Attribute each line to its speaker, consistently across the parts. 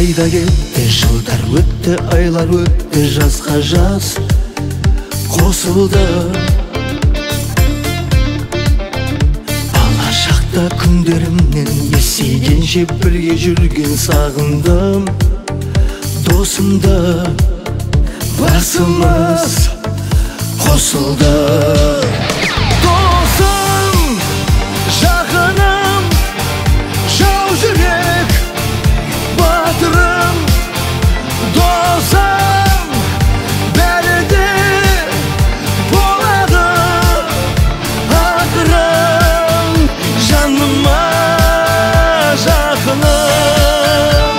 Speaker 1: айда кетті, жылдар өтті, айлар өтті, жазға жаз қосылды. Бала шақта күндерімнен есейгенше бірге жүрген сағындым досымды. Басымыз қосылды. Досым, жақыным, жау жүрек батырым. Досым, бәрі де болады ақырын, жаныма жақыным.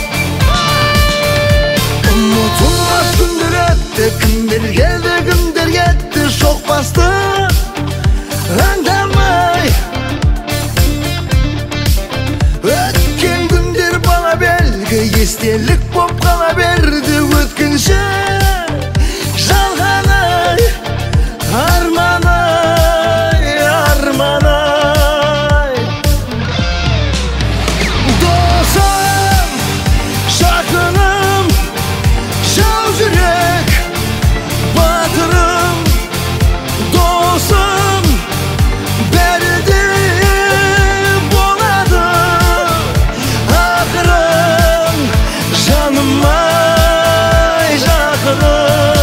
Speaker 1: Ұмытылмас күндер өтті, күндер келді, күндер кетті, шоқ басты аңдамай. Өткен күндер бала белгі, естелік боп қала берді. Өткінші жалғанай, арманай, арманай. Досым, жақыным, жау жүрек батырым. Досым, бәрі де болады ақырын, жаныма жақыным.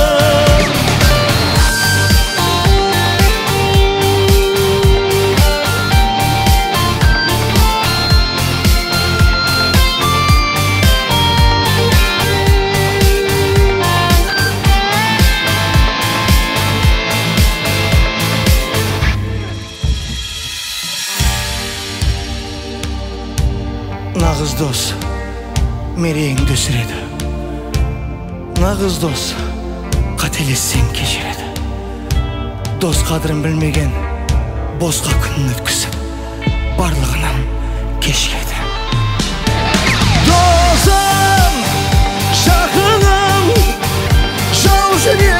Speaker 1: Nağız dос мерейіңді өсіреді. Nağız дос қателессең кешіреді. Дос қадірін білмеген босқа күнін өткізіп барлығынан кешіреді. Досым, жақыным, жау жүрек